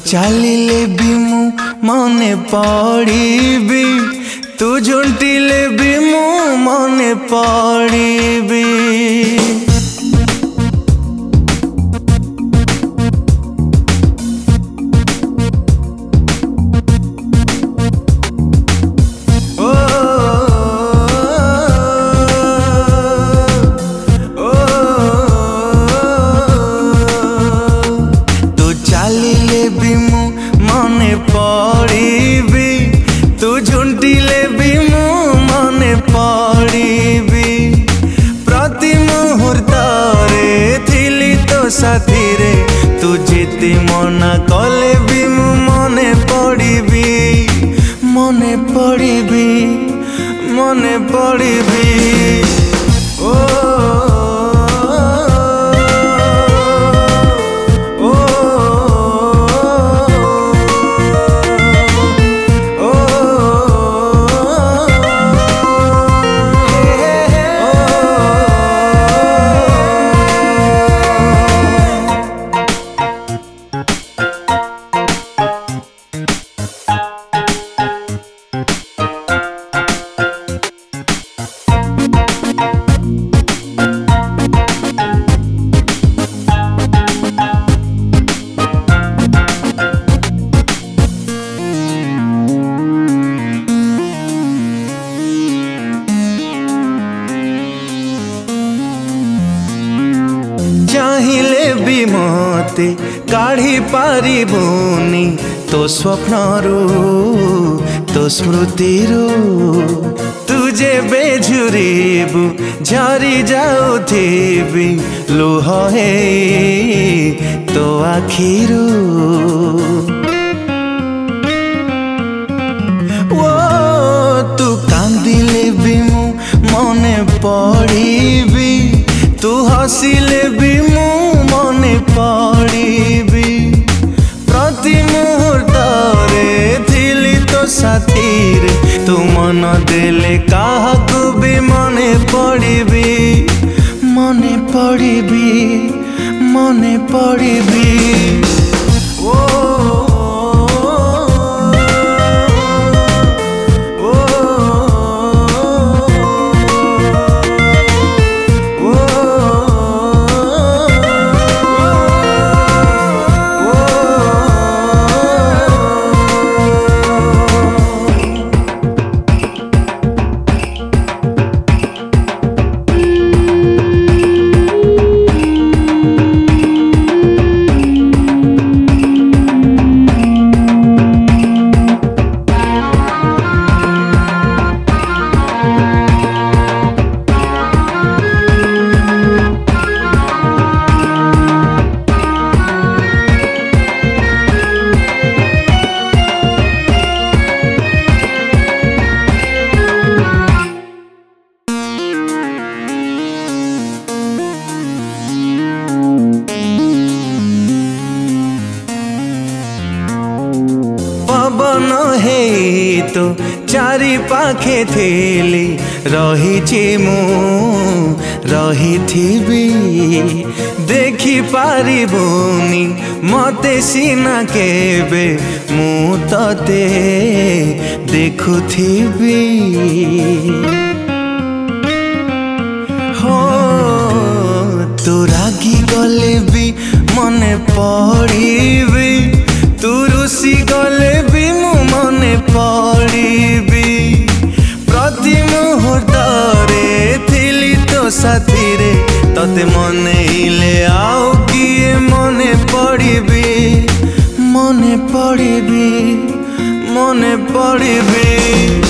ଚାଲିଲେ ବି ମୁଁ ମନେ ପଡ଼ିବି, ତୁ ଝୁଣ୍ଟିଲେ ବି ମୁଁ ମନେ ପଡ଼ିବି। ଚାଲିଲେ ବି ମୁଁ ମନେ ପଡ଼ିବି, ତୁ ଝୁଣ୍ଟିଲେ ବି ମୁଁ ମନେ ପଡ଼ିବି। ପ୍ରତି ମୁହୂର୍ତ୍ତରେ ଥିଲି ତୋ ସାଥିରେ, ତୁ ଯେତେ ମନା କଲେ ବି ମୁଁ ମନେ ପଡ଼ିବି, ମନେ ପଡ଼ିବି, ମନେ ପଡ଼ିବି। ଓ ଚାହିଁଲେ ବି ମତେ କାଢ଼ି ପାରିବୁନି ତୋ ସ୍ୱପ୍ନରୁ, ତୋ ସ୍ମୃତିରୁ। ତୁ ଯେବେ ଝୁରିବୁ ଝରି ଯାଉଥିବି ଲୁହ ହେଇ ତୋ ଆଖିରୁ। ଓ ତୁ କାନ୍ଦିଲେ ବି ମୁଁ ମନେ ପଡ଼ିବି, ତୁ ହସିଲେ ବି ମୁଁ ମନେ ପଡ଼ିବି। ପ୍ରତି ମୁହୂର୍ତ୍ତରେ ଥିଲି ତୋ ସାଥିରେ, ତୁ ମନ ଦେଲେ କାହାକୁ ବି ମନେ ପଡ଼ିବି, ମନେ ପଡ଼ିବି, ମନେ ପଡ଼ିବି। ଓ ପବନ ହେଇ ତୋ ଚାରି ପାଖେ ଥିଲି, ରହିଛି ମୁଁ ରହିଥିବି। ଦେଖି ପାରିବୁନି ମତେ ସିନା କେବେ, ମୁଁ ତତେ ଦେଖୁଥିବି। ତୁ ରାଗି ଗଲେ ବି ମନେ ପଡ଼ିବି, ତୁ ରୁଷି ଗଲେ ବି ମୁଁ ମନେ ପଡ଼ିବି। ପ୍ରତି ମୁହୂର୍ତ୍ତରେ ଥିଲି ତୋ ସାଥିରେ, ତତେ ମନେଇଲେ ଆଉ କିଏ ମନେ ପଡ଼ିବି, ମନେ ପଡ଼ିବି, ମନେ ପଡ଼ିବି।